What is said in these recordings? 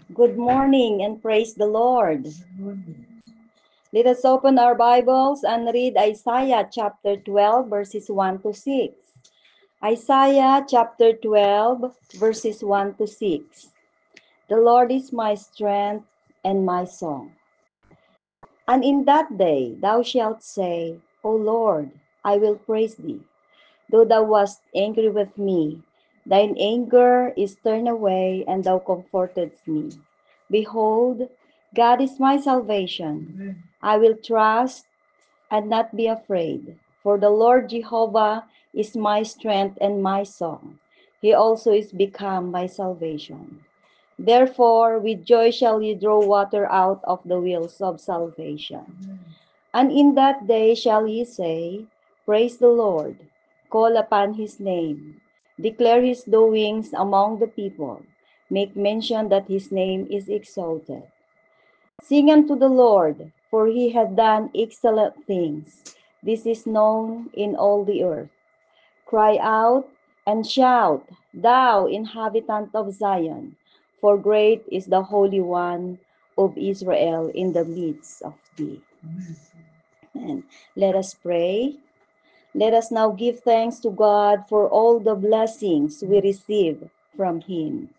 Good morning and praise the Lord. Let us open our Bibles and read Isaiah chapter 12, verses 1 to 6. Isaiah chapter 12, verses 1 to 6. The Lord is my strength and my song. And in that day thou shalt say, O Lord, I will praise thee. Though thou wast angry with me, thine anger is turned away, and thou comfortedst me. Behold, God is my salvation. I will trust and not be afraid. For the Lord Jehovah is my strength and my song. He also is become my salvation. Therefore, with joy shall ye draw water out of the wells of salvation. And in that day shall ye say, Praise the Lord, call upon his name, declare his doings among the people, make mention that his name is exalted. Sing unto the Lord, for he hath done excellent things. This is known in all the earth. Cry out and shout, thou inhabitant of Zion, for great is the Holy One of Israel in the midst of thee. And let us pray. Let us now give thanks to God for all the blessings we receive from him.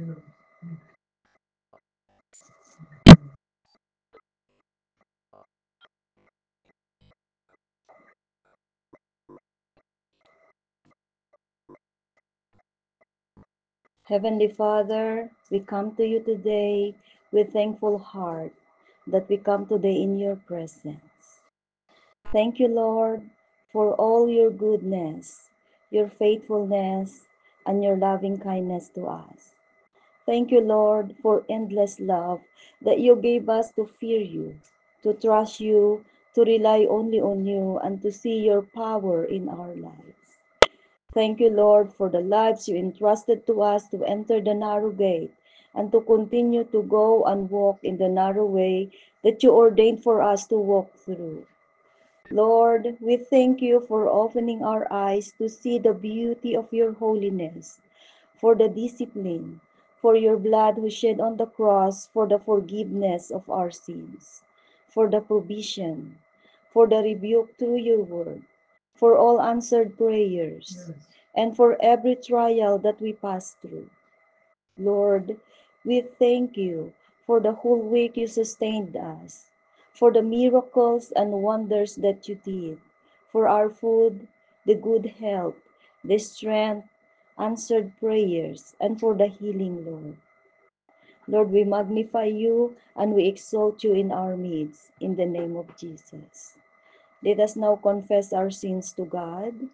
Heavenly Father, we come to you today with thankful heart that we come today in your presence. Thank you, Lord, for all your goodness, your faithfulness, and your loving kindness to us. Thank you, Lord, for endless love that you gave us to fear you, to trust you, to rely only on you, and to see your power in our lives. Thank you, Lord, for the lives you entrusted to us to enter the narrow gate and to continue to go and walk in the narrow way that you ordained for us to walk through. Lord, we thank you for opening our eyes to see the beauty of your holiness, for the discipline, for your blood who shed on the cross for the forgiveness of our sins, for the provision, for the rebuke through your word, for all answered prayers, and for every trial that we pass through. Lord, we thank you for the whole week you sustained us, for the miracles and wonders that you did, for our food, the good health, the strength, answered prayers, and for the healing, Lord. Lord, we magnify you and we exalt you in our midst, in the name of Jesus. Let us now confess our sins to God.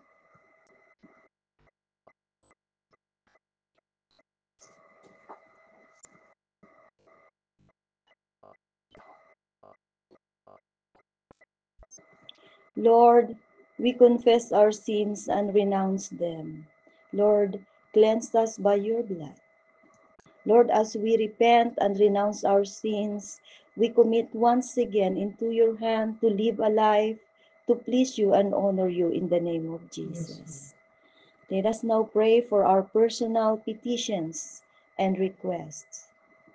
Lord, we confess our sins and renounce them. Lord, cleanse us by your blood. Lord, as we repent and renounce our sins, we commit once again into your hand to live a life to please you and honor you in the name of Jesus. Let us now pray for our personal petitions and requests.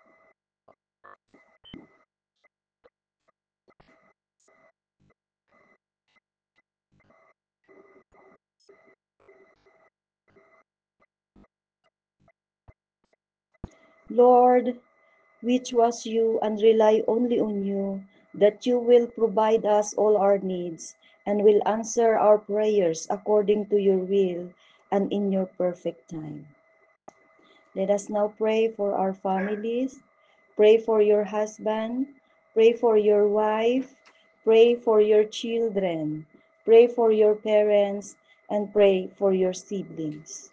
Lord, we trust you and rely only on you, that you will provide us all our needs and will answer our prayers according to your will and in your perfect time. Let us now pray for our families. Pray for your husband. Pray for your wife. Pray for your children. Pray for your parents and pray for your siblings.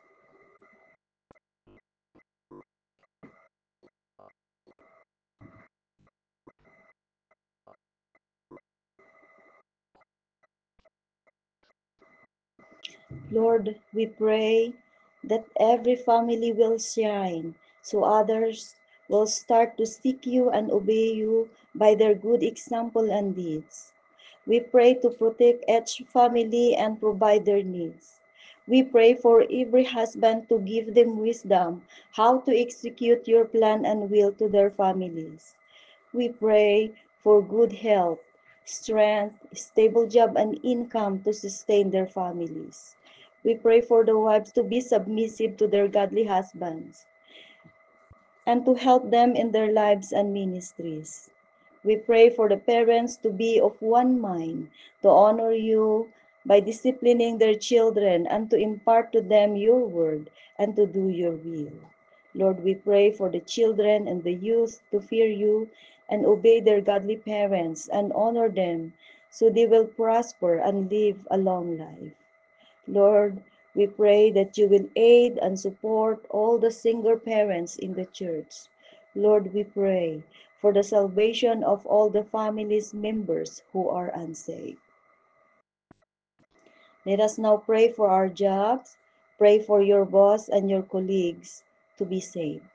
Lord, we pray that every family will shine so others will start to seek you and obey you by their good example and deeds. We pray to protect each family and provide their needs. We pray for every husband to give them wisdom how to execute your plan and will to their families. We pray for good health, strength, stable job, and income to sustain their families. We pray for the wives to be submissive to their godly husbands and to help them in their lives and ministries. We pray for the parents to be of one mind, to honor you by disciplining their children and to impart to them your word and to do your will. Lord, we pray for the children and the youth to fear you and obey their godly parents and honor them so they will prosper and live a long life. Lord, we pray that you will aid and support all the single parents in the church. Lord, we pray for the salvation of all the family's members who are unsaved. Let us now pray for our jobs. Pray for your boss and your colleagues to be saved.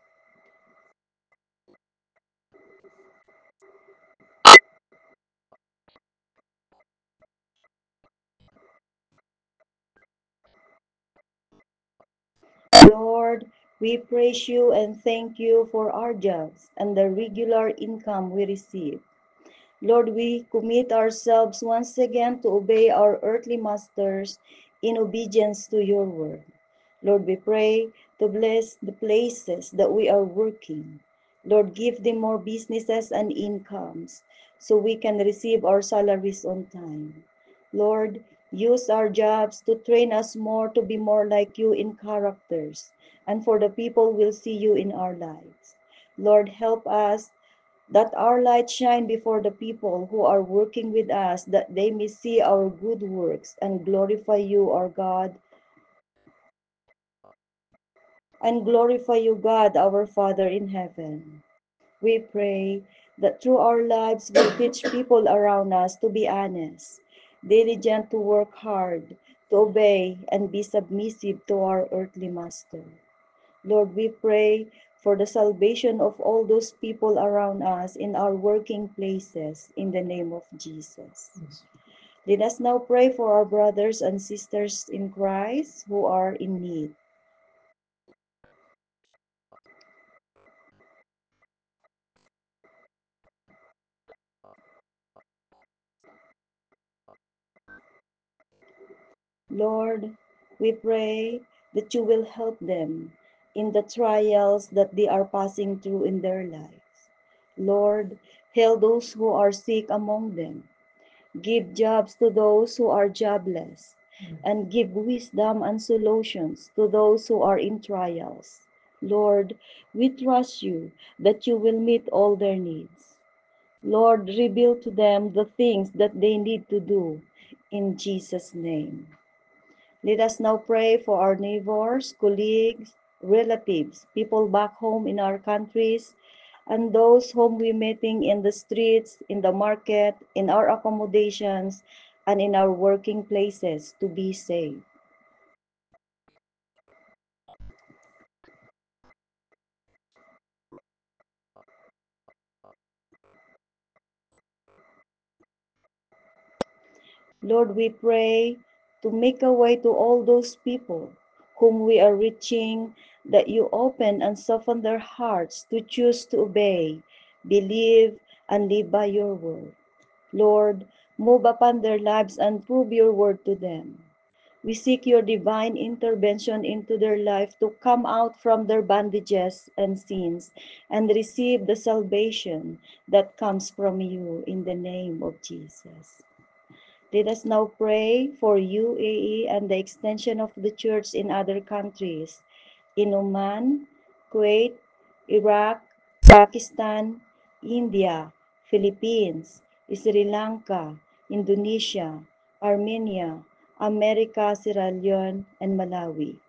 Lord, we praise you and thank you for our jobs and the regular income we receive. Lord, we commit ourselves once again to obey our earthly masters in obedience to your word. Lord, we pray to bless the places that we are working. Lord, give them more businesses and incomes so we can receive our salaries on time. Lord, use our jobs to train us more to be more like you in characters, and for the people will see you in our lives. Lord, help us that our light shine before the people who are working with us, that they may see our good works and glorify you, our God, and glorify you, God, our Father in heaven. We pray that through our lives we teach people around us to be honest, diligent to work hard, to obey, and be submissive to our earthly master. Lord, we pray for the salvation of all those people around us in our working places in the name of Jesus. Let us now pray for our brothers and sisters in Christ who are in need. Lord, we pray that you will help them in the trials that they are passing through in their lives. Lord, heal those who are sick among them. Give jobs to those who are jobless, and give wisdom and solutions to those who are in trials. Lord, we trust you that you will meet all their needs. Lord, reveal to them the things that they need to do in Jesus' name. Let us now pray for our neighbors, colleagues, relatives, people back home in our countries, and those whom we meeting in the streets, in the market, in our accommodations, and in our working places to be saved. Lord, we pray to make a way to all those people whom we are reaching, that you open and soften their hearts to choose to obey, believe, and live by your word. Lord, move upon their lives and prove your word to them. We seek your divine intervention into their life to come out from their bondages and sins and receive the salvation that comes from you in the name of Jesus. Let us now pray for UAE and the extension of the church in other countries, in Oman, Kuwait, Iraq, Pakistan, India, Philippines, Sri Lanka, Indonesia, Armenia, America, Sierra Leone, and Malawi.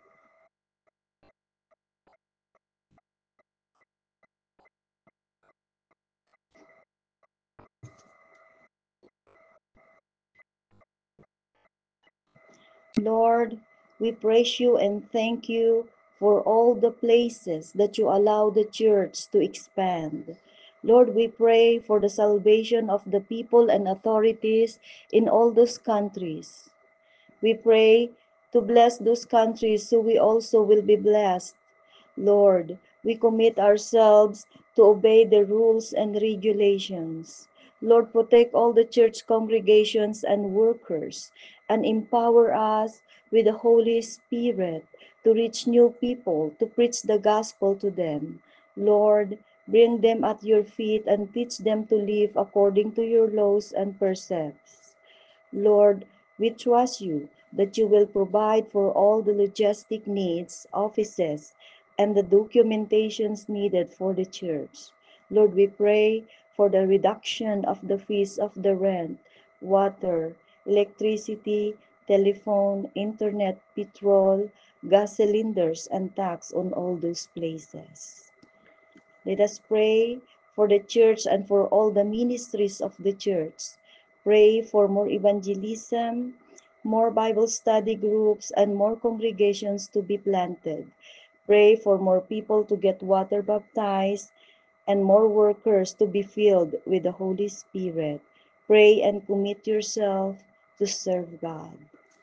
Lord, we praise you and thank you for all the places that you allow the church to expand. Lord, we pray for the salvation of the people and authorities in all those countries. We pray to bless those countries so we also will be blessed. Lord, we commit ourselves to obey the rules and regulations. Lord, protect all the church congregations and workers and empower us with the Holy Spirit to reach new people, to preach the gospel to them. Lord, bring them at your feet and teach them to live according to your laws and precepts. Lord, we trust you that you will provide for all the logistic needs, offices, and the documentations needed for the church. Lord, we pray for the reduction of the fees of the rent, water, electricity, telephone, internet, petrol, gas cylinders, and tax on all those places. Let us pray for the church and for all the ministries of the church. Pray for more evangelism, more Bible study groups, and more congregations to be planted. Pray for more people to get water baptized and more workers to be filled with the Holy Spirit. Pray and commit yourself to serve God.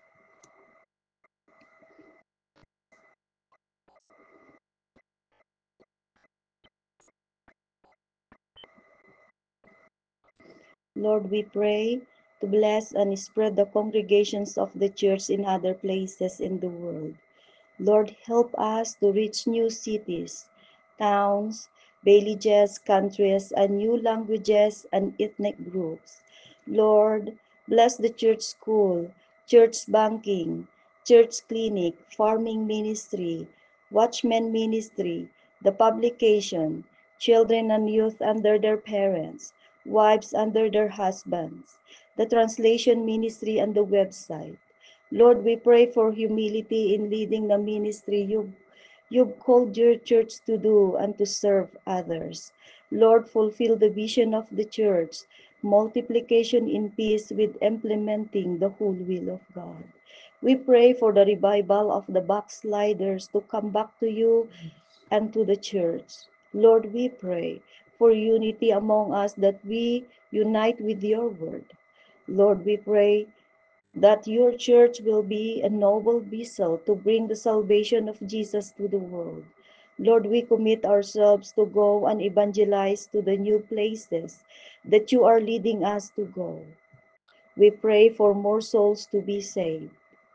Lord, we pray to bless and spread the congregations of the church in other places in the world. Lord, help us to reach new cities, towns, villages, countries, and new languages and ethnic groups. Lord, bless the church school, church banking, church clinic, farming ministry, watchman ministry, the publication, children and youth under their parents, wives under their husbands, the translation ministry and the website. Lord, we pray for humility in leading the ministry you've called your church to do and to serve others. Lord, fulfill the vision of the church, multiplication in peace with implementing the whole will of God. We pray for the revival of the backsliders to come back to you and to the church. Lord, we pray for unity among us that we unite with your word. Lord, we pray that your church will be a noble vessel to bring the salvation of Jesus to the world. Lord, we commit ourselves to go and evangelize to the new places that you are leading us to go. We pray for more souls to be saved.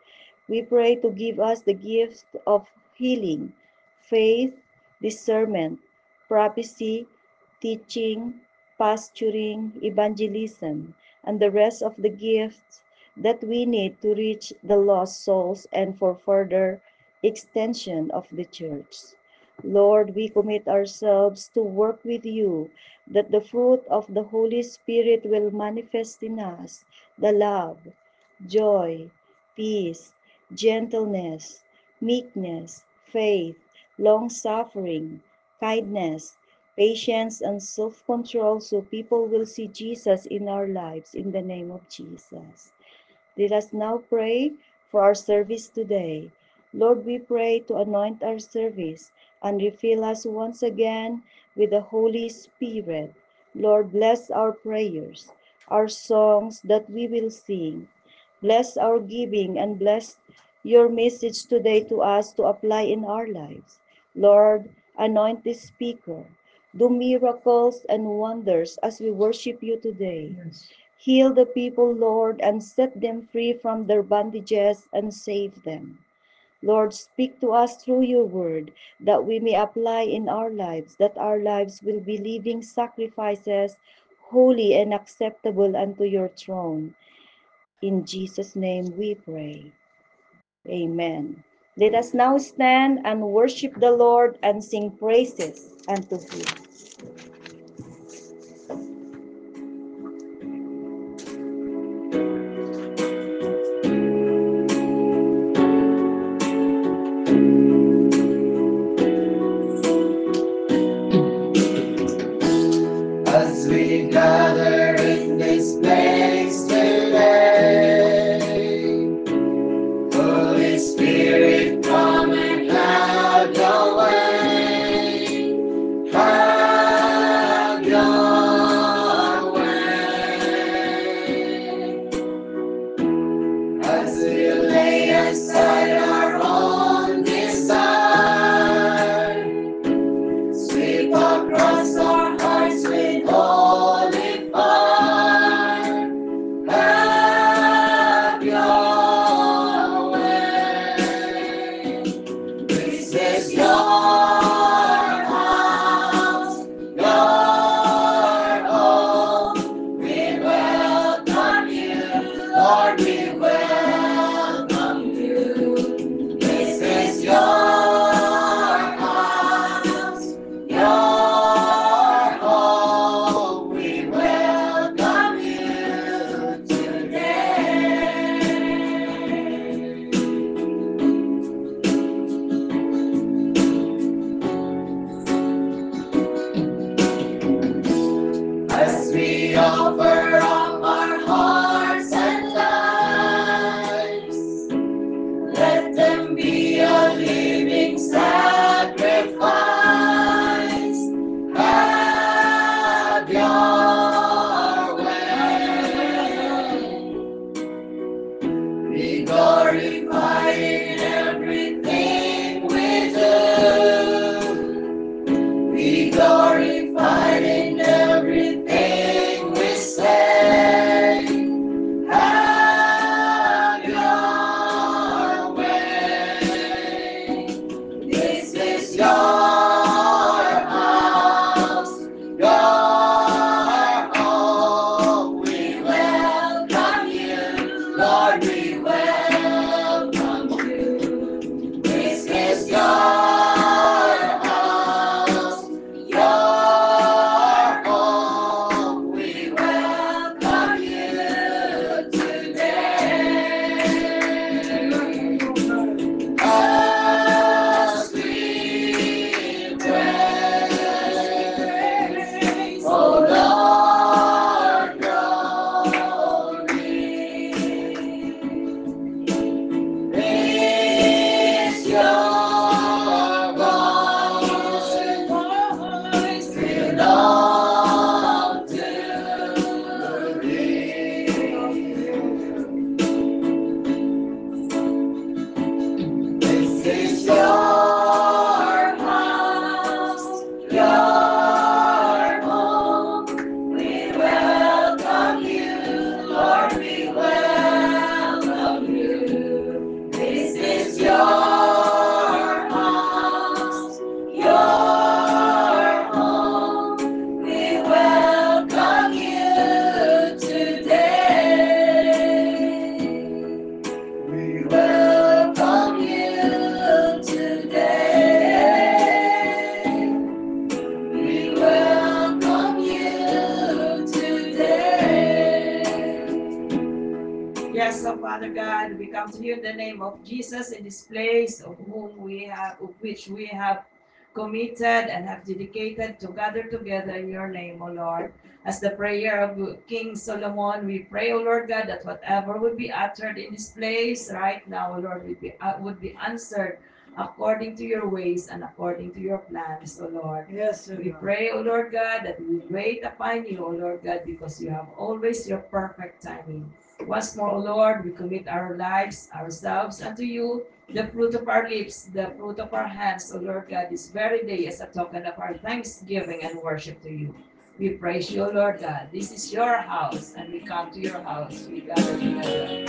We pray to give us the gift of healing, faith, discernment, prophecy, teaching, pastoring, evangelism, and the rest of the gifts that we need to reach the lost souls and for further extension of the church. Lord, we commit ourselves to work with you that the fruit of the Holy Spirit will manifest in us the love, joy, peace, gentleness, meekness, faith, long-suffering, kindness, patience, and self-control so people will see Jesus in our lives in the name of Jesus. Let us now pray for our service today. Lord, we pray to anoint our service and refill us once again with the Holy Spirit. Lord, bless our prayers, our songs that we will sing. Bless our giving and bless your message today to us to apply in our lives. Lord, anoint the speaker. Do miracles and wonders as we worship you today. Yes. Heal the people, Lord, and set them free from their bondages and save them. Lord, speak to us through your word that we may apply in our lives, that our lives will be living sacrifices, holy and acceptable unto your throne. In Jesus' name we pray. Amen. Let us now stand and worship the Lord and sing praises unto him. As we gather in this place today, Holy Spirit, come and have your way. as we offer up our hearts and lives. Let them be a living sacrifice. Have your way. Be glorified in everything we do. Be glorified in everything we say. Have your way. This is your house, your home. We welcome you, Lord. We welcome you. This is your house, your home. We welcome you today. As we praise, oh Lord, glory. Raise your voice, belong to thee. This is your house, your home. We welcome you, Lord. We welcome you. This is your house, your home. We welcome you today. We welcome you today. We welcome you today. Yes, so Father God, we come to you in the name of Jesus in this place of which we have committed and have dedicated to gather together in your name, O Lord. As the prayer of King Solomon, we pray, O Lord God, that whatever would be uttered in this place right now, O Lord, would be answered according to your ways and according to your plans, O Lord. Yes, sir. We pray, O Lord God, that we wait upon you, O Lord God, because you have always your perfect timing. Once more, O Lord, we commit our lives, ourselves unto you, the fruit of our lips, the fruit of our hands, O Lord God, this very day as a token of our thanksgiving and worship to you. We praise you, O Lord God. This is your house, and we come to your house. We gather together.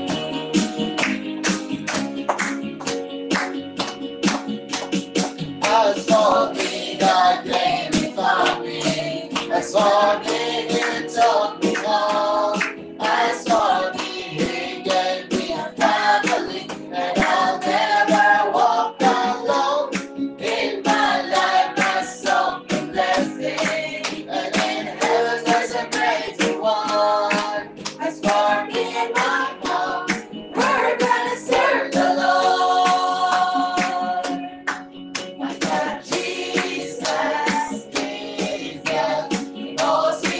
As for me, God came and found me. As for me, He took me home. As for me, He gave me a family, and I'll never walk alone. In my life, my soul been blessing, and in heaven there's a greater one. As for me and my home, we're gonna serve the Lord. I got Jesus, Jesus, He knows me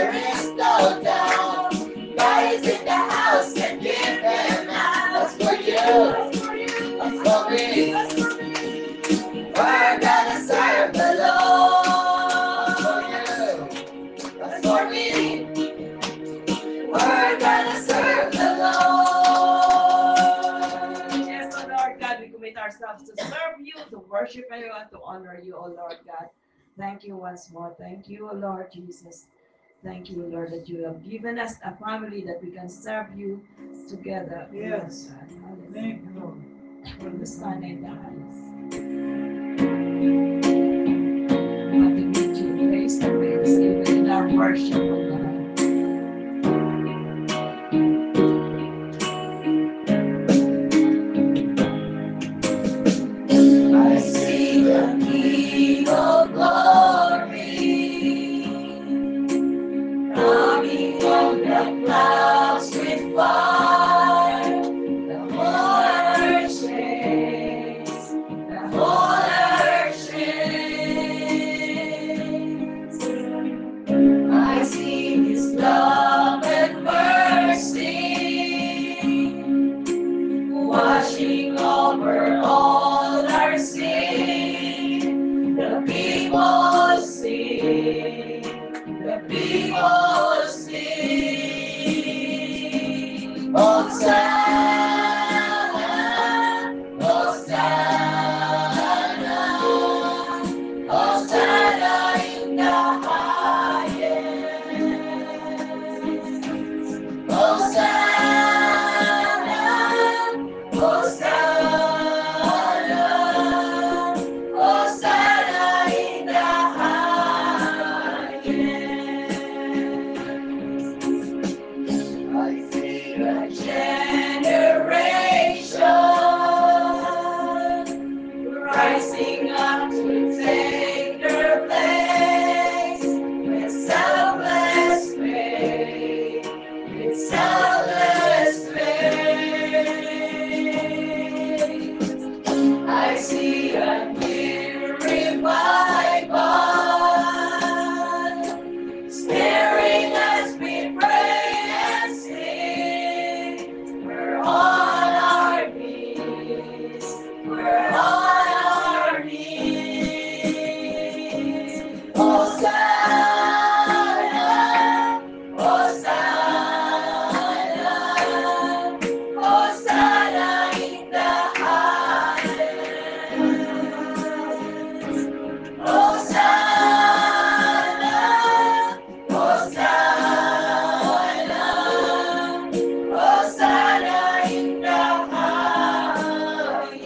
there is no doubt. God is in the house and give him out. That's for you. That's for me. We're gonna serve the Lord. That's for me. We're gonna serve the Lord. Yes, O Lord God, we commit ourselves to serve you, to worship you, and to honor you, O Lord God. Thank you once more. Thank you, O Lord Jesus. Thank you, Lord, that you have given us a family that we can serve you together. O Lord Yes. God. Hallelujah. Thank you, Lord. For the Son and the highest. And to meet you face to face, even in our worship, O God. I see the King of glory coming on the clouds with fire. The whole earth shakes. The whole earth shakes. I see His love and mercy washing over all our sin. The people sing, the people sing. Hosanna, Hosanna, Hosanna in the highest. Hosanna, Hosanna, Hosanna in the highest. I see a generation rising up to take their place with selfless faith, with selfless faith. I see a new revival, stirring as we pray and sing. We're on our knees. We're on our knees. Hosanna, Hosanna, Hosanna in the highest. Hosanna, Hosanna, Hosanna in the highest.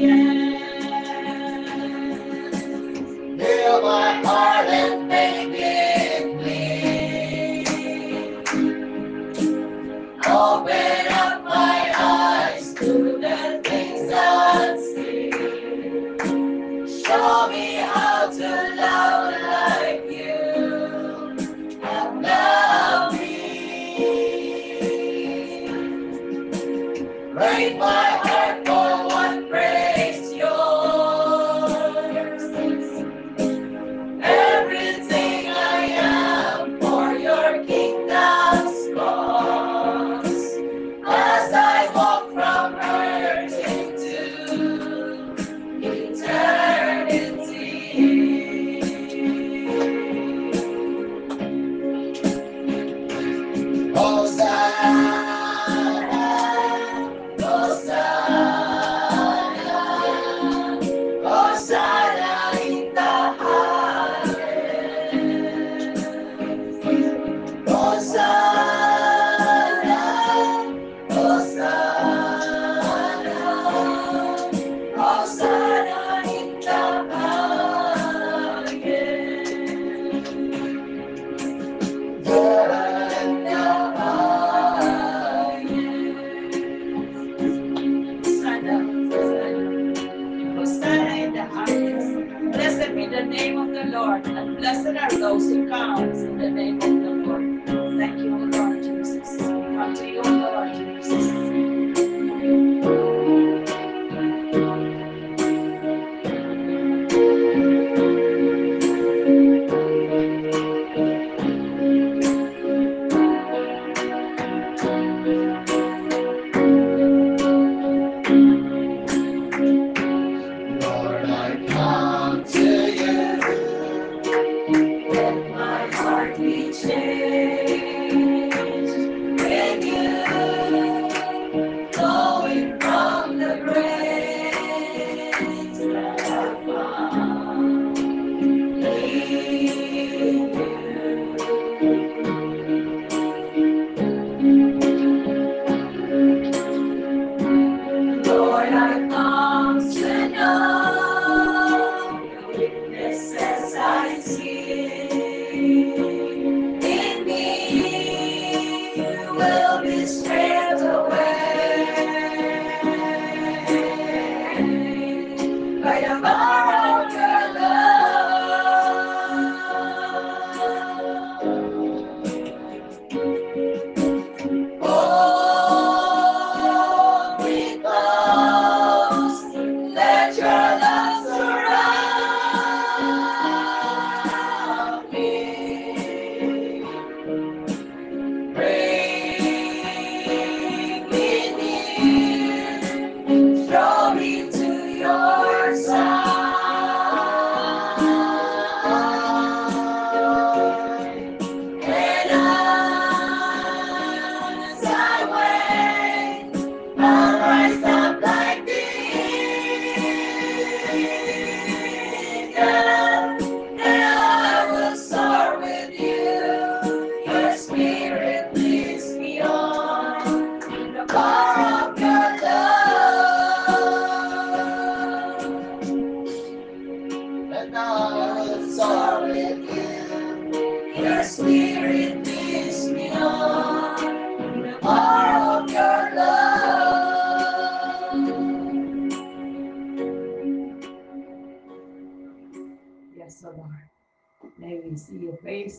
Heal my heart and make it clean. Open up my eyes to the things unseen. Show me how to love like you have loved me. Break my heart for what breaks yours. Everything I am for your kingdom's cause. As I walk from earth into eternity. Hosanna, Hosanna,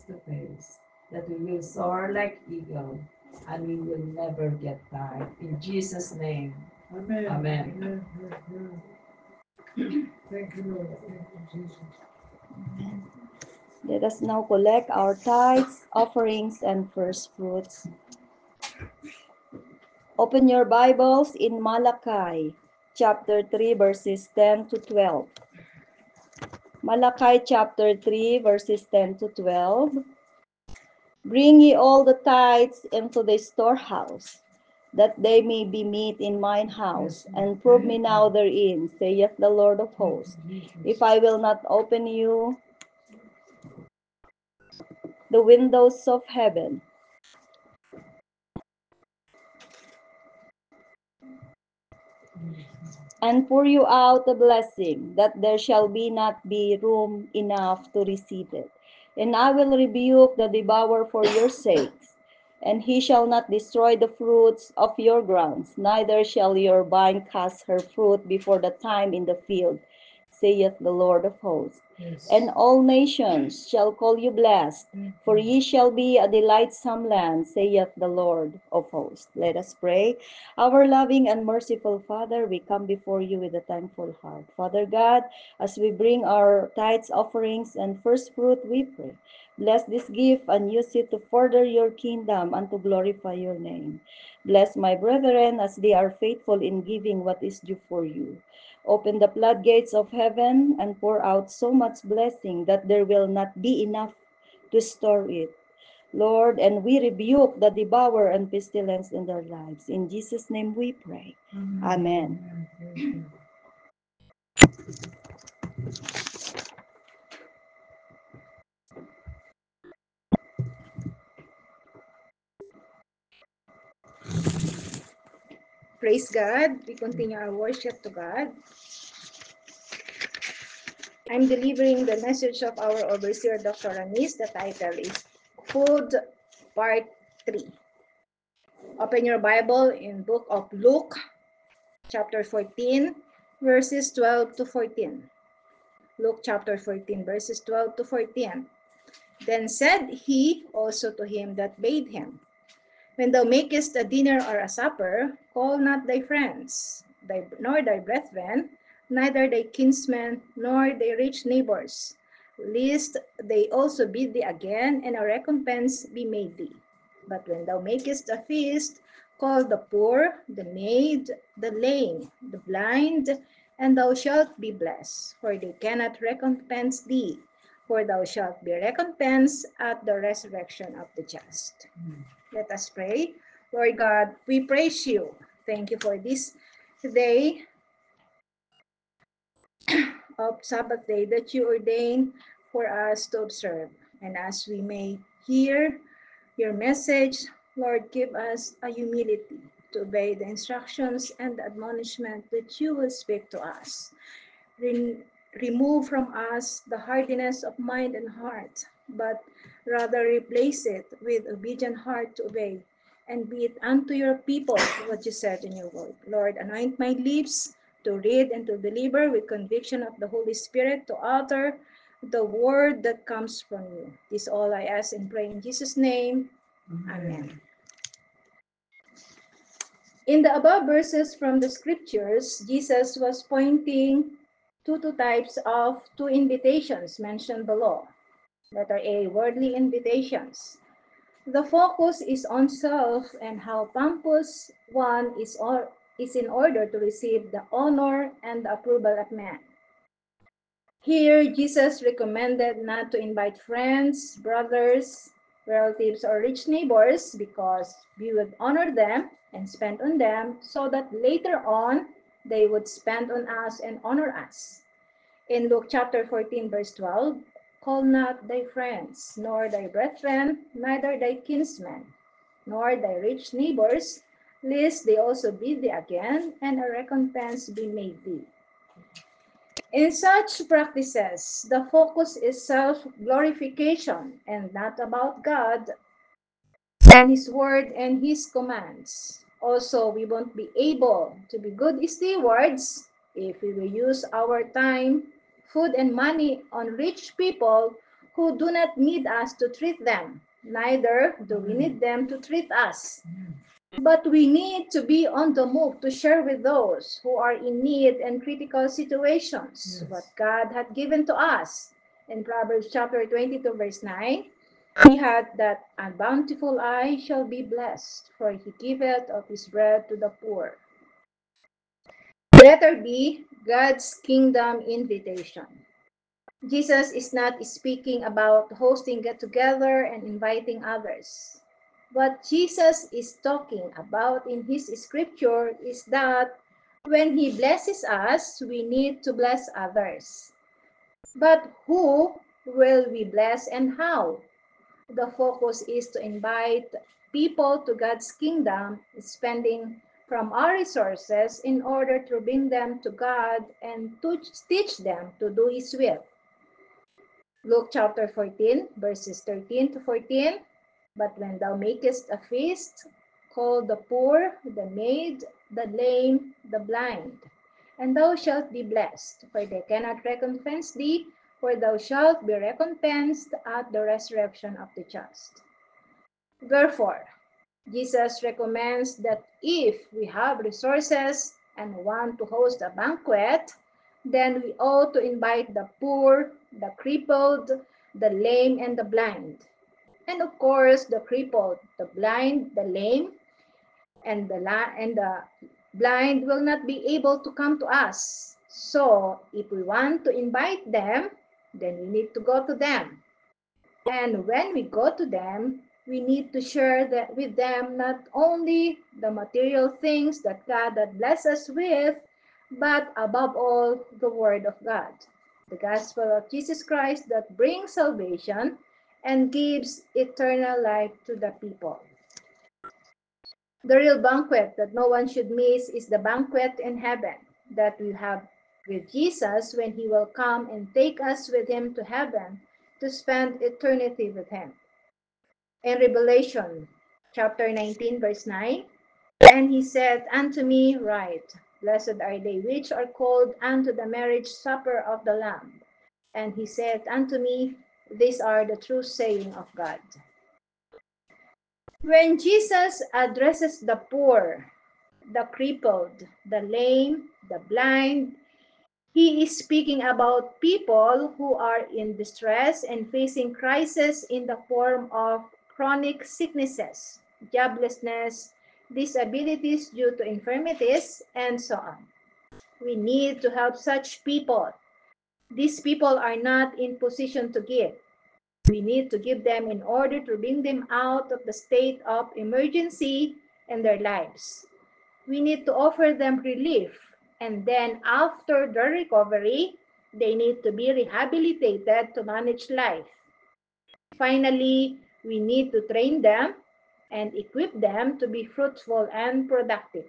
to face, that we will soar like eagle and we will never get tired. In Jesus' name, Amen. Amen. Thank you, Lord. Thank you, Jesus. Let us now collect our tithes, offerings, and first fruits. Open your Bibles in Malachi, chapter 3, verses 10 to 12. Malachi chapter 3, verses 10 to 12. Bring ye all the tithes into the storehouse, that they may be meat in mine house, and prove me now therein, saith the Lord of hosts, if I will not open you the windows of heaven, and pour you out a blessing, that there shall not be room enough to receive it. And I will rebuke the devourer for your sakes, and he shall not destroy the fruits of your grounds, neither shall your vine cast her fruit before the time in the field, saith the Lord of hosts. Yes. And all nations shall call you blessed, for ye shall be a delightsome land, saith the Lord of hosts. Let us pray. Our loving and merciful Father, we come before you with a thankful heart. Father God, as we bring our tithes, offerings, and first fruit, we pray. Bless this gift and use it to further your kingdom and to glorify your name. Bless my brethren as they are faithful in giving what is due for you. Open the floodgates of heaven and pour out so much blessing that there will not be enough to store it. Lord, and we rebuke the devourer and pestilence in their lives. In Jesus' name we pray. Amen. Praise God. We continue our worship to God. I'm delivering the message of our overseer, Dr. Anis. The title is Food Part 3. Open your Bible in book of Luke, chapter 14, verses 12 to 14. Luke chapter 14, verses 12 to 14. Then said he also to him that bade him, When thou makest a dinner or a supper, call not thy friends, nor thy brethren, neither thy kinsmen, nor thy rich neighbors, lest they also bid thee again, and a recompense be made thee. But when thou makest a feast, call the poor, the maid, the lame, the blind, and thou shalt be blessed, for they cannot recompense thee, for thou shalt be recompensed at the resurrection of the just. Let us pray. Lord God, we praise you. Thank you for this day of Sabbath day that you ordained for us to observe. And as we may hear your message, Lord, give us a humility to obey the instructions and the admonishment that you will speak to us. Remove from us the hardiness of mind and heart, but rather replace it with obedient heart to obey, and be it unto your people what you said in your word. Lord, anoint my lips to read and to deliver with conviction of the Holy Spirit, to utter the word that comes from you. This all I ask and pray in Jesus' name. Amen. In the above verses from the scriptures, Jesus was pointing to two types of two invitations mentioned below. Letter A, worldly invitations. The focus is on self and how pompous one is in order to receive the honor and the approval of man. Here, Jesus recommended not to invite friends, brothers, relatives, or rich neighbors because we would honor them and spend on them so that later on they would spend on us and honor us. In Luke chapter 14, verse 12, call not thy friends, nor thy brethren, neither thy kinsmen, nor thy rich neighbors, lest they also bid thee again, and a recompense be made thee. In such practices, the focus is self-glorification and not about God and His Word and His commands. Also, we won't be able to be good stewards if we will use our time, food, and money on rich people who do not need us to treat them, neither do we need them to treat us. But we need to be on the move to share with those who are in need and critical situations what God had given to us. In Proverbs chapter 22, verse 9, he had that a bountiful eye shall be blessed, for he giveth of his bread to the poor. Letter B, God's kingdom invitation. Jesus is not speaking about hosting get together and inviting others. What Jesus is talking about in his scripture is that when he blesses us, we need to bless others. But who will we bless and how? The focus is to invite people to God's kingdom, spending from our resources in order to bring them to God and to teach them to do his will. Luke chapter 14, verses 13 to 14. But when thou makest a feast, call the poor, the maid, the lame, the blind, and thou shalt be blessed, for they cannot recompense thee, for thou shalt be recompensed at the resurrection of the just. Therefore, Jesus recommends that if we have resources and want to host a banquet, then we ought to invite the poor, the crippled, the lame, and the blind. And of course, the crippled, the blind, the lame, and the blind will not be able to come to us. So, if we want to invite them, then we need to go to them. And when we go to them, we need to share that with them not only the material things that God had blessed us with, but above all, the Word of God, the gospel of Jesus Christ that brings salvation and gives eternal life to the people. The real banquet that no one should miss is the banquet in heaven that we have with Jesus when he will come and take us with him to heaven to spend eternity with him. In Revelation chapter 19, verse 9, and he said unto me, Right, blessed are they which are called unto the marriage supper of the Lamb. And he said unto me, These are the true saying of God. When Jesus addresses the poor, the crippled, the lame, the blind, he is speaking about people who are in distress and facing crisis in the form of chronic sicknesses, joblessness, disabilities due to infirmities, and so on. We need to help such people. These people are not in position to give. We need to give them in order to bring them out of the state of emergency in their lives. We need to offer them relief, and then after their recovery, they need to be rehabilitated to manage life. Finally, we need to train them and equip them to be fruitful and productive.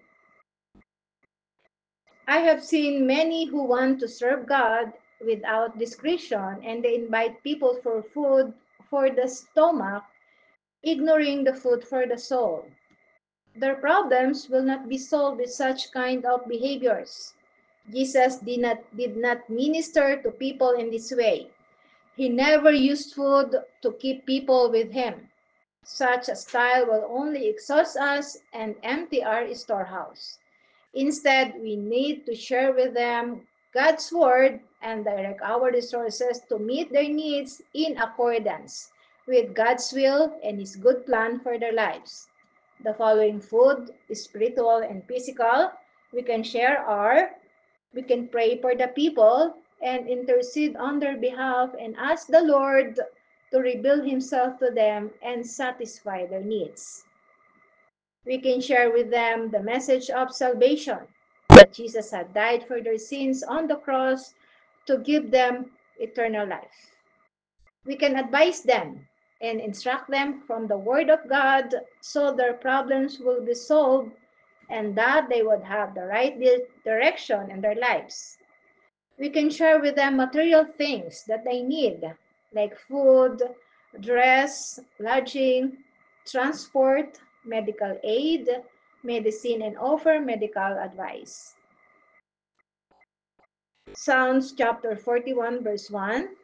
I have seen many who want to serve God without discretion, and they invite people for food for the stomach, ignoring the food for the soul. Their problems will not be solved with such kind of behaviors. Jesus did not minister to people in this way. He never used food to keep people with him. Such a style will only exhaust us and empty our storehouse. Instead, we need to share with them God's word and direct our resources to meet their needs in accordance with God's will and his good plan for their lives. The following food, spiritual and physical, we can share are: we can pray for the people and intercede on their behalf and ask the Lord to reveal himself to them and satisfy their needs. We can share with them the message of salvation, that Jesus had died for their sins on the cross to give them eternal life. We can advise them and instruct them from the Word of God so their problems will be solved and that they would have the right direction in their lives. We can share with them material things that they need, like food, dress, lodging, transport, medical aid, medicine, and offer medical advice. Psalms chapter 41, verse 1.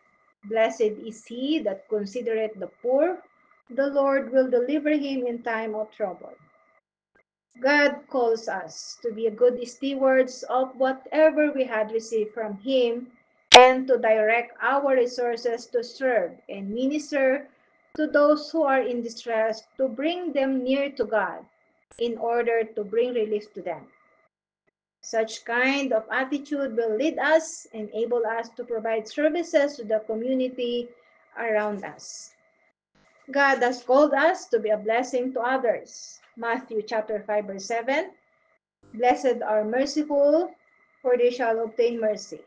Blessed is he that considereth the poor. The Lord will deliver him in time of trouble. God calls us to be good stewards of whatever we had received from him and to direct our resources to serve and minister to those who are in distress, to bring them near to God in order to bring relief to them. Such kind of attitude will lead us, enable us to provide services to the community around us. God has called us to be a blessing to others. Matthew chapter 5 verse 7. Blessed are merciful, for they shall obtain mercy.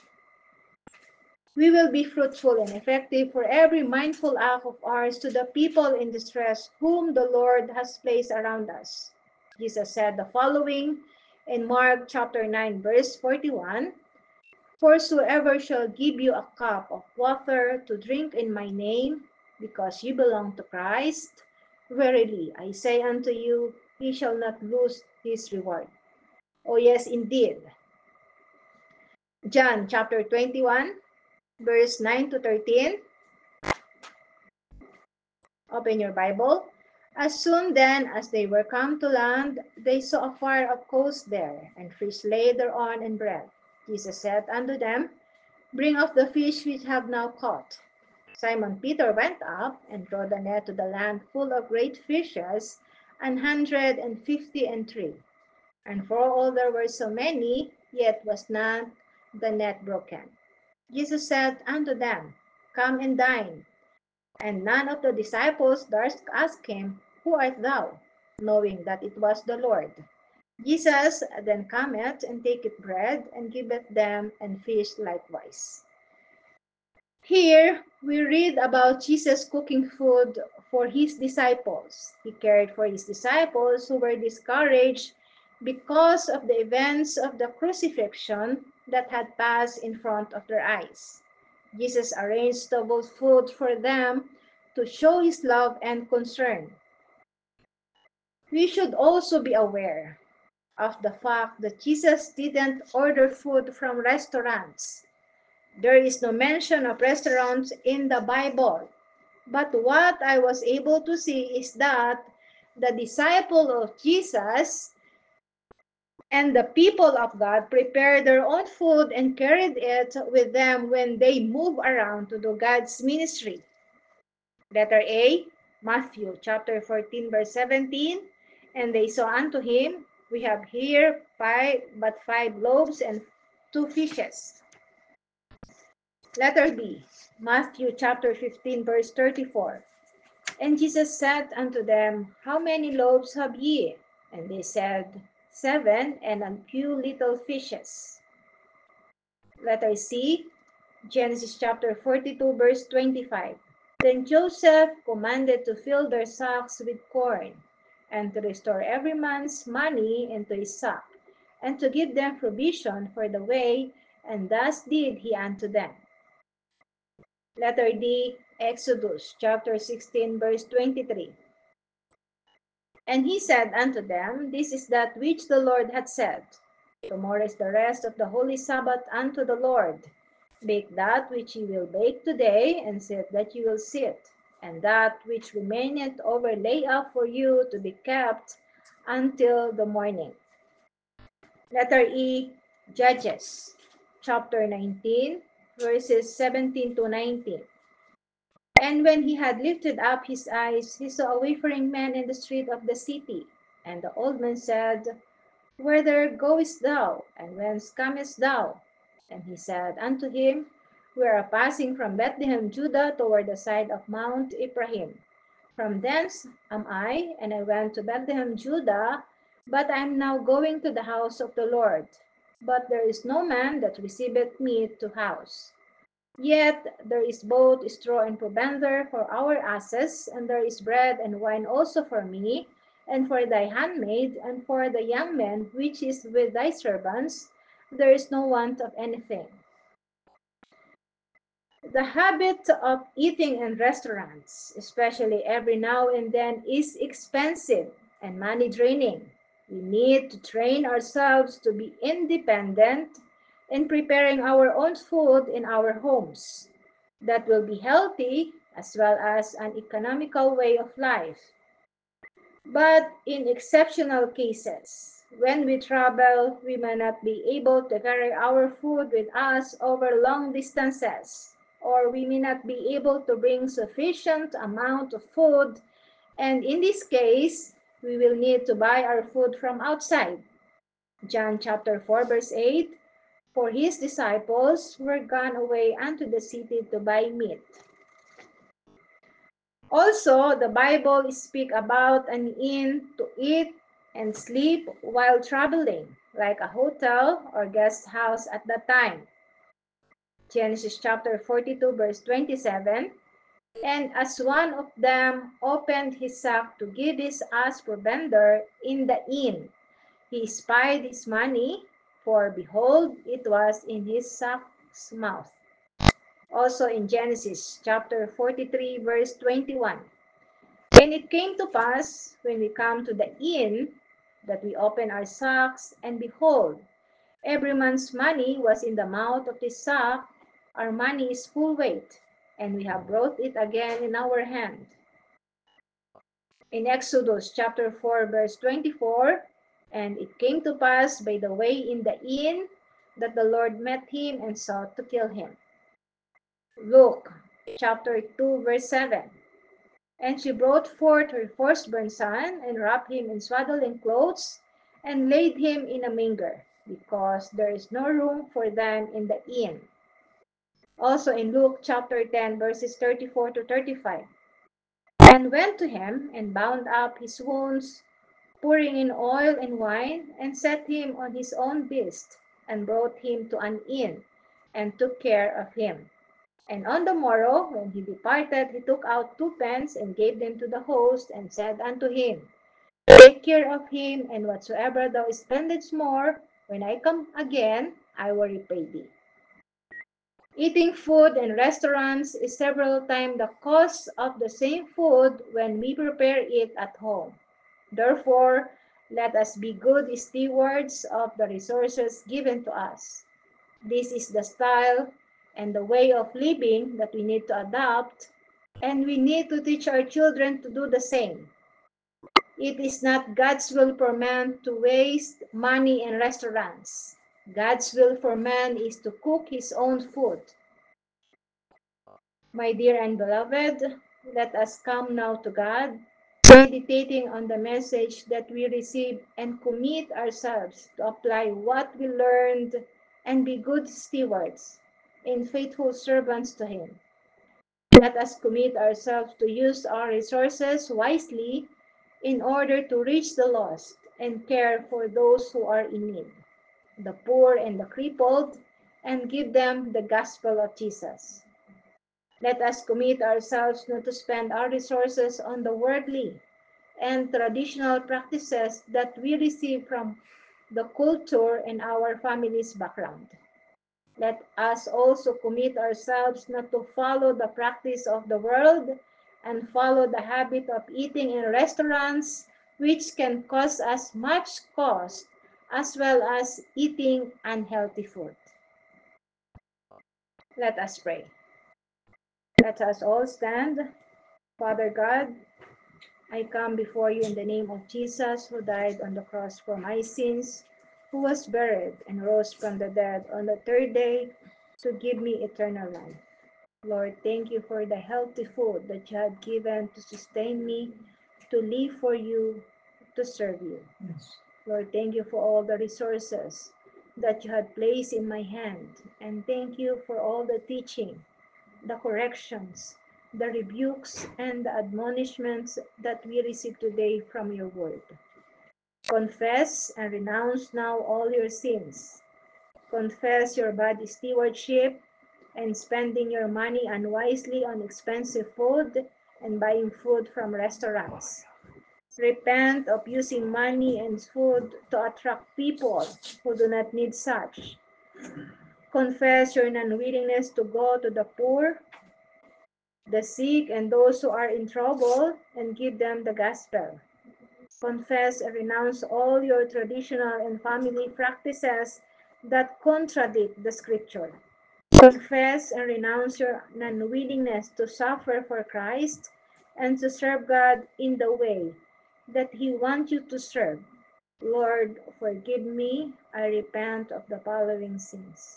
We will be fruitful and effective for every mindful act of ours to the people in distress whom the Lord has placed around us. Jesus said the following in Mark chapter 9 verse 41, "For whosoever shall give you a cup of water to drink in my name, because you belong to Christ, verily I say unto you, he shall not lose his reward." Oh yes, indeed. John chapter 21 verse 9 to 13. Open your Bible. As soon then as they were come to land, they saw a fire of coals there, and fish laid thereon and bread. Jesus said unto them, "Bring of the fish which have now caught." Simon Peter went up and drew the net to the land full of great fishes, 153. And for all there were so many, yet was not the net broken. Jesus said unto them, "Come and dine." And none of the disciples durst ask him, "Who art thou?" knowing that it was the Lord. Jesus then cometh and taketh bread, and giveth them, and fish likewise. Here we read about Jesus cooking food for his disciples. He cared for his disciples who were discouraged because of the events of the crucifixion that had passed in front of their eyes. Jesus arranged table food for them to show his love and concern. We should also be aware of the fact that Jesus didn't order food from restaurants. There is no mention of restaurants in the Bible. But what I was able to see is that the disciple of Jesus and the people of God prepared their own food and carried it with them when they move around to do God's ministry. Letter A, Matthew chapter 14, verse 17. And they saw unto him, "We have here five loaves and two fishes." Letter B, Matthew chapter 15, verse 34. And Jesus said unto them, "How many loaves have ye?" And they said, "Seven, and a few little fishes." Letter C, Genesis chapter 42, verse 25. Then Joseph commanded to fill their sacks with corn, and to restore every man's money into his sack, and to give them provision for the way, and thus did he unto them. Letter D, Exodus chapter 16, verse 23. And he said unto them, "This is that which the Lord hath said. Tomorrow is the rest of the holy Sabbath unto the Lord. Bake that which ye will bake today, and sit that ye will sit, and that which remaineth over lay up for you to be kept until the morning." Letter E, Judges, chapter 19, verses 17 to 19. And when he had lifted up his eyes, he saw a wayfaring man in the street of the city. And the old man said, "Whither goest thou, and whence comest thou?" And he said unto him, "We are passing from Bethlehem, Judah, toward the side of Mount Ephraim. From thence am I, and I went to Bethlehem, Judah, but I am now going to the house of the Lord. But there is no man that receiveth me to house. Yet there is both straw and provender for our asses, and there is bread and wine also for me, and for thy handmaid, and for the young man which is with thy servants. There is no want of anything." The habit of eating in restaurants, especially every now and then, is expensive and money draining. We need to train ourselves to be independent in preparing our own food in our homes. that will be healthy as well as an economical way of life. But in exceptional cases, when we travel, we may not be able to carry our food with us over long distances, or we may not be able to bring sufficient amount of food, and in this case, we will need to buy our food from outside. John chapter 4 verse 8, for his disciples were gone away unto the city to buy meat. Also, the Bible speaks about an inn to eat and sleep while traveling, like a hotel or guest house at that time. Genesis chapter 42 verse 27, and as one of them opened his sack to give his ass provender in the inn, he spied his money, for behold, it was in his sack's mouth. Also in Genesis chapter 43 verse 21. And it came to pass, when we come to the inn, that we open our sacks, and behold, every man's money was in the mouth of his sack. Our money is full weight, and we have brought it again in our hand. In Exodus chapter 4, verse 24, and it came to pass by the way in the inn that the Lord met him and sought to kill him. Luke chapter 2, verse 7. And she brought forth her firstborn son, and wrapped him in swaddling clothes, and laid him in a manger, because there is no room for them in the inn. Also in Luke chapter 10, verses 34 to 35. And went to him, and bound up his wounds, pouring in oil and wine, and set him on his own beast, and brought him to an inn, and took care of him. And on the morrow, when he departed, he took out 2 pence, and gave them to the host, and said unto him, take care of him, and whatsoever thou spendest more, when I come again, I will repay thee. Eating food in restaurants is several times the cost of the same food when we prepare it at home. Therefore, let us be good stewards of the resources given to us. This is the style and the way of living that we need to adopt, and we need to teach our children to do the same. It is not God's will for man to waste money in restaurants. God's will for man is to cook his own food. My dear and beloved, let us come now to God, meditating on the message that we receive, and commit ourselves to apply what we learned and be good stewards and faithful servants to Him. Let us commit ourselves to use our resources wisely in order to reach the lost and care for those who are in need, the poor and the crippled, and give them the gospel of Jesus. Let us commit ourselves not to spend our resources on the worldly and traditional practices that we receive from the culture and our family's background. Let us also commit ourselves not to follow the practice of the world and follow the habit of eating in restaurants, which can cause us much cost, as well as eating unhealthy food. Let us pray. Let us all stand. Father God, I come before you in the name of Jesus, who died on the cross for my sins, who was buried and rose from the dead on the third day to give me eternal life. Lord, thank you for the healthy food that you have given to sustain me, to live for you, to serve you. Yes. Lord, thank you for all the resources that you had placed in my hand. And thank you for all the teaching, the corrections, the rebukes, and the admonishments that we receive today from your word. Confess and renounce now all your sins. Confess your bad stewardship and spending your money unwisely on expensive food and buying food from restaurants. Repent of using money and food to attract people who do not need such. Confess your unwillingness to go to the poor, the sick, and those who are in trouble, and give them the gospel. Confess and renounce all your traditional and family practices that contradict the scripture. confess and renounce your unwillingness to suffer for Christ and to serve God in the way that He wants you to serve. Lord, forgive me. I repent of the following sins.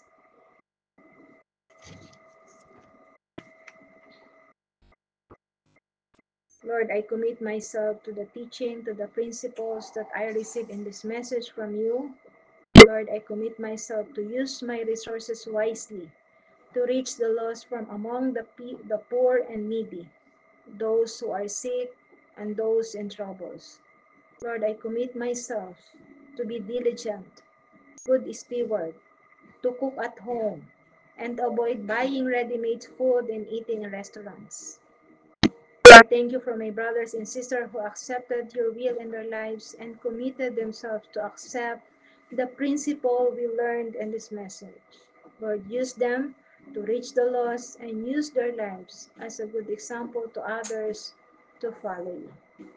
Lord, I commit myself to the teaching, to the principles that I receive in this message from you. Lord, I commit myself to use my resources wisely, to reach the lost from among the poor and needy, those who are sick and those in troubles. Lord, I commit myself to be diligent, good steward, to cook at home, and avoid buying ready-made food and eating in restaurants. Lord, thank you for my brothers and sisters who accepted your will in their lives and committed themselves to accept the principle we learned in this message. Lord, use them to reach the lost and use their lives as a good example to others to follow you.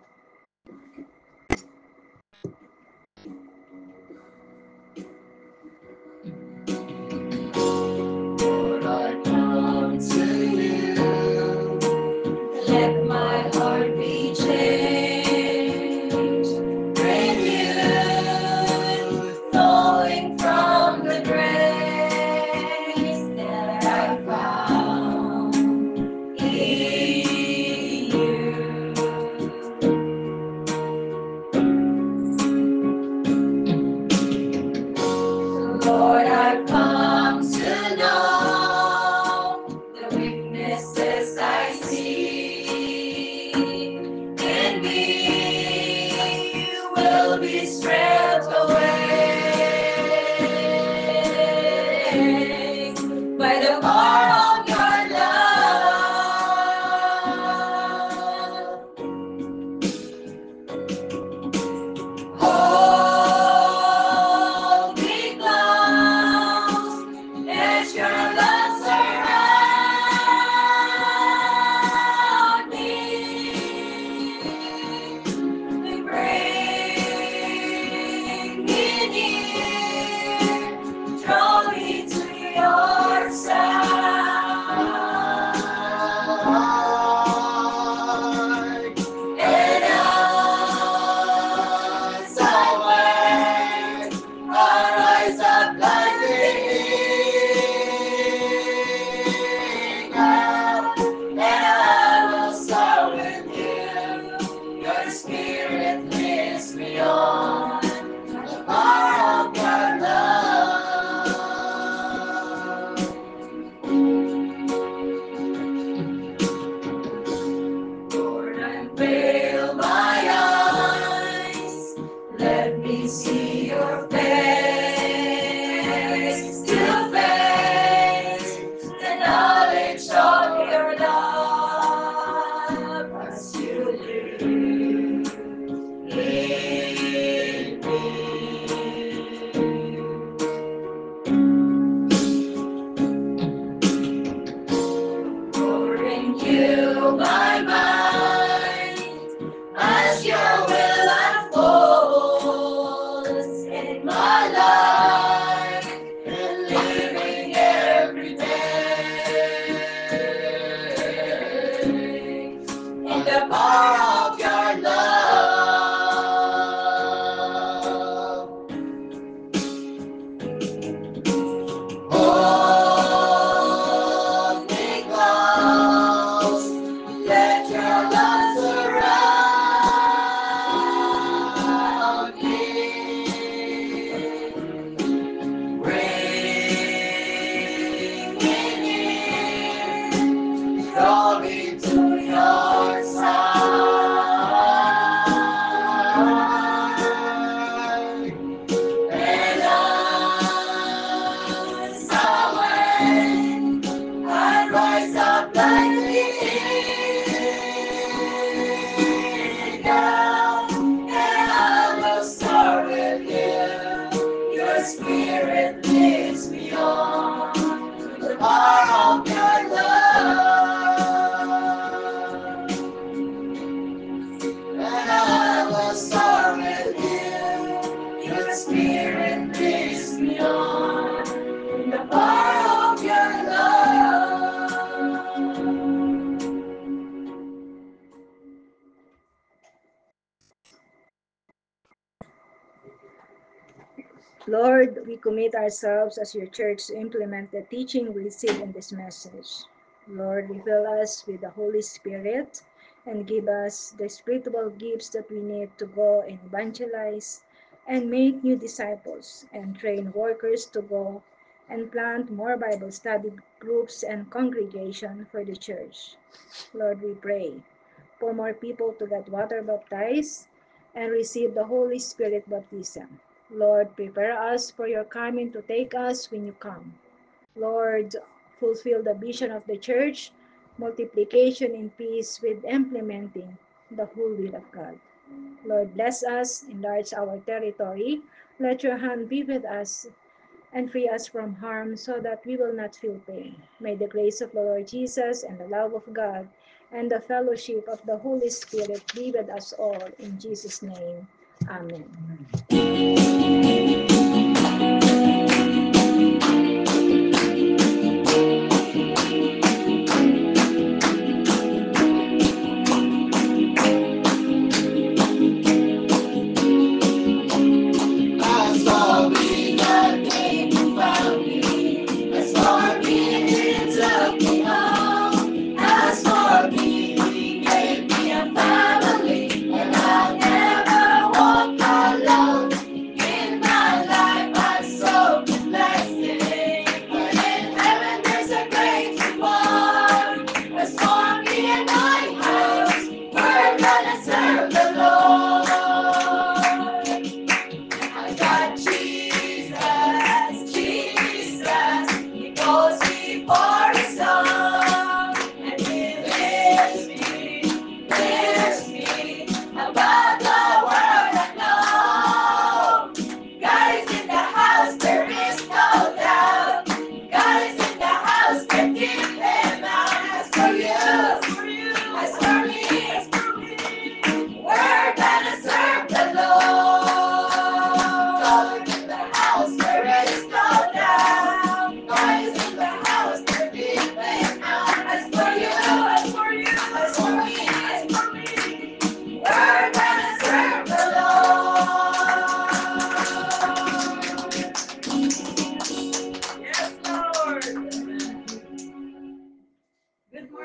Lord, I come to you. Let my heart be changed, renewed, flowing from the grace that I found in you. Lord, I've come to know the weaknesses I see in me will be stripped away by the power of your love. Hold me close, let your love surround me. Bring me near, draw me to your side. And as I wait, I'll rise up like the eagle, and I will soar with you. Your spirit leads me on, the power of your love. Lord, unveil my eyes, let me see your face to face, the knowledge of your love as you live in me. For in you my mind, as your will unfolds in my life, and living every day in the power of your love. Hold me close, let your love surround me. Bring me near, draw me to your side. And as I wait, I rise up like the eagle, and I will soar with you. Your spirit leads me on to the power of your love, and I will soar with you. Your spirit leads me on in the power of your love. Lord, we commit ourselves as your church to implement the teaching we receive in this message. Lord, refill us with the Holy Spirit and give us the spiritual gifts that we need to go and evangelize and make new disciples and train workers to go and plant more Bible study groups and congregation for the church. Lord, we pray for more people to get water baptized and receive the Holy Spirit baptism. Lord, prepare us for your coming to take us when you come. Lord, fulfill the vision of the church, multiplication in peace with implementing the whole will of God. Lord, bless us, enlarge our territory. Let your hand be with us and free us from harm so that we will not feel pain. May the grace of the Lord Jesus and the love of God and the fellowship of the Holy Spirit be with us all. In Jesus' name, amen.